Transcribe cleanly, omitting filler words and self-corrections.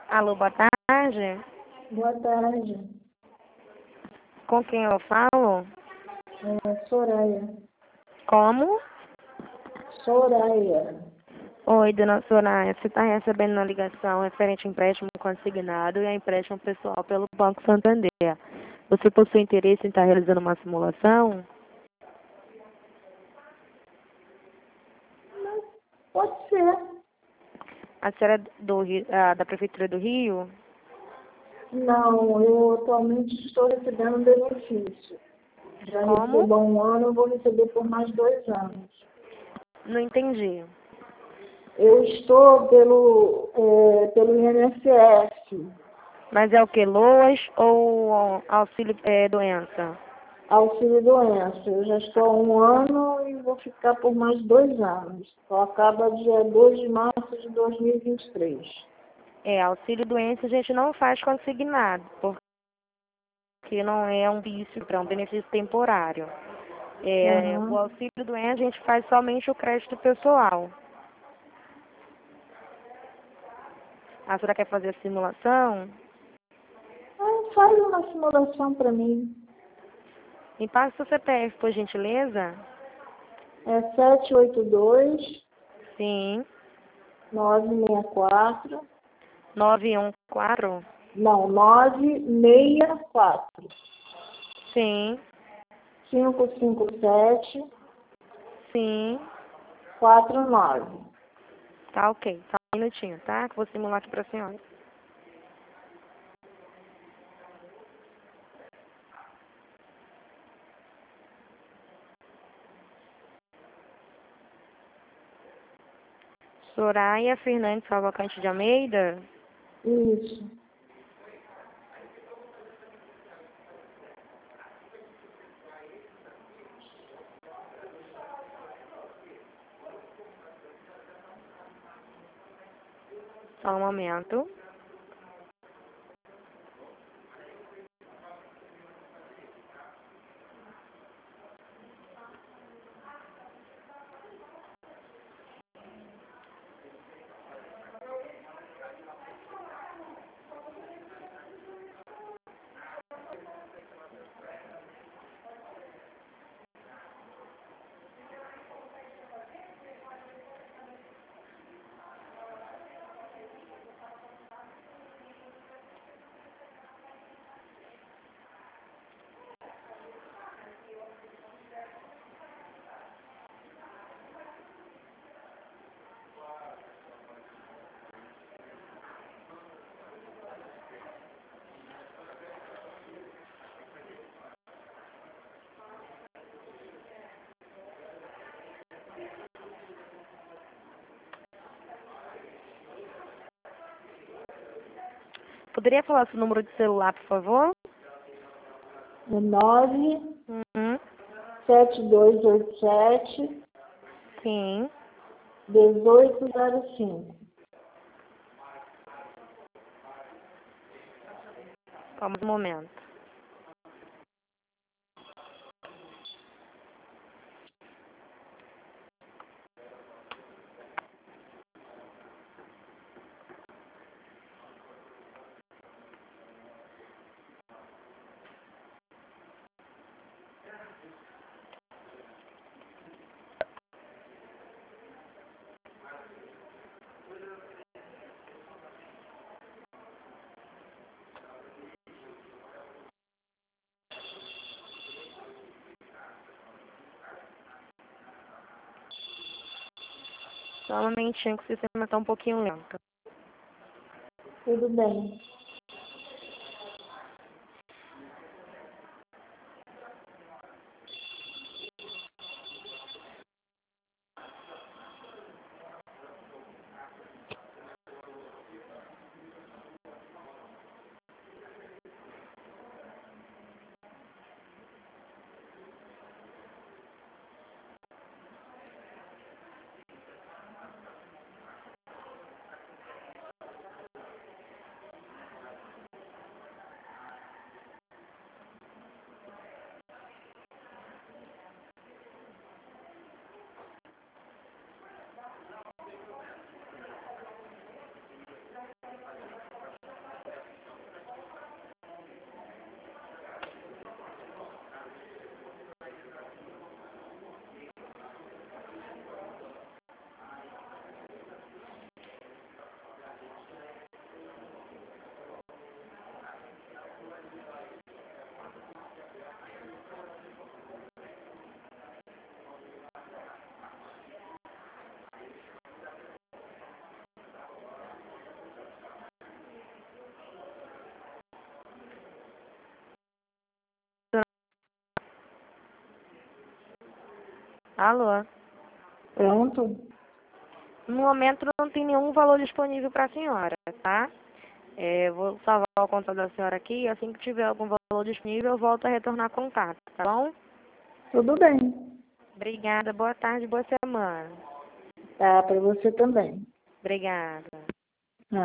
Alô, boa tarde. Boa tarde, Com quem eu falo? Soraya. Como? Soraya. Oi, dona Soraya. Você está recebendo uma ligação referente a empréstimo consignado e a empréstimo pessoal pelo Banco Santander. Você possui interesse em estar realizando uma simulação? Pode ser. A senhora é da Prefeitura do Rio? Não, eu atualmente estou recebendo benefício. Já Como? recebo há um ano, eu vou receber por mais 2 anos. Não entendi. Eu estou pelo INSS, Mas é o que? LOAS ou auxílio doença? auxílio doença. Eu já estou há um ano e vou ficar por mais 2 anos. Só acaba dia 2 de março de 2023. Auxílio doença a gente não faz consignado, porque não é um vício, é um benefício temporário. O Aham. auxílio doença a gente faz somente o crédito pessoal. A senhora quer fazer a simulação? Faz uma simulação para mim. Me passa o seu CPF, por gentileza. É 782 Sim. 964. 914. Não, 964 Sim. 557 Sim. 49. Tá ok. Só um minutinho, tá? Que eu vou simular aqui pra senhora. Soraya Fernandes Cavalcante de Almeida. Isso. Só um momento. Poderia falar seu número de celular, por favor? É 9 Uhum. 7287 Sim. 1805. Calma um momento. Só um momentinho que o sistema está um pouquinho lento. Tudo bem. Alô? Pronto. No momento não tem nenhum valor disponível para a senhora, tá? Vou salvar a conta da senhora aqui e assim que tiver algum valor disponível eu volto a retornar contato, tá bom? Tudo bem. Obrigada, boa tarde, boa semana. Tá, para você também. Obrigada.